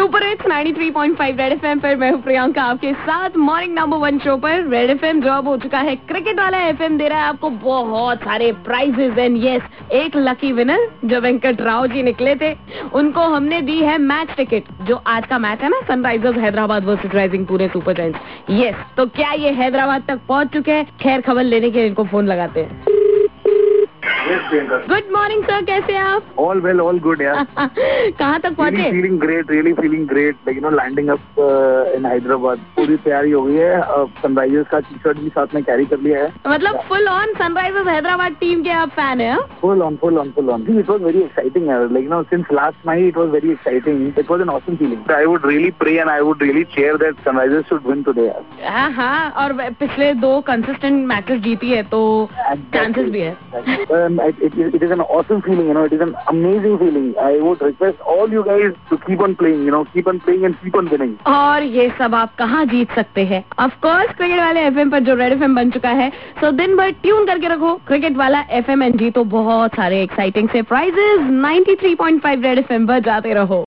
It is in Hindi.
सुपर हिट्स 93.5 रेड एफएम पर मैं हूँ प्रियंका आपके साथ मॉर्निंग नंबर 1 शो पर। रेड एफएम जॉब हो चुका है, क्रिकेट वाला एफएम दे रहा है आपको बहुत सारे प्राइजेस एंड यस, एक लकी विनर जो वेंकट राव जी निकले थे उनको हमने दी है मैच टिकट। जो आज का मैच है ना, Sunrisers Hyderabad versus Rising Pune Super Giants. Yes, तो क्या ये हैदराबाद तक पहुंच चुके हैं? खैर खबर लेने के इनको फोन लगाते हैं। गुड मॉर्निंग सर, कैसे हैं आप? All well, all good, यार। कहाँ तक पहुँचे? really feeling great, like you know, landing up in Hyderabad। पूरी तैयारी हो गई है। सनराइजर्स का टी-शर्ट भी साथ में कैरी कर लिया है। मतलब full on Sunrisers Hyderabad team के आप फैन हैं? Full on. It was very exciting, like you know, since last night it was very exciting. It was an awesome feeling. I would really pray and I would really cheer that Sunrisers should win today, यार। हाँ, और पिछले 2 कंसिस्टेंट मैचेस जीती है तो चांसेस भी है। It is an awesome feeling, you know. It is an amazing feeling. I would request all you guys to keep on playing, you know, keep on playing and keep on winning. और ये सब आप कहाँ जीत सकते हैं? ऑफ कोर्स क्रिकेट वाले एफएम पर जो रेड एफएम बन चुका है। सो दिन भर ट्यून करके रखो क्रिकेट वाला एफएम एंड जीतो बहुत सारे एक्साइटिंग से प्राइजेस। 93.5 रेड एफएम पर जाते रहो।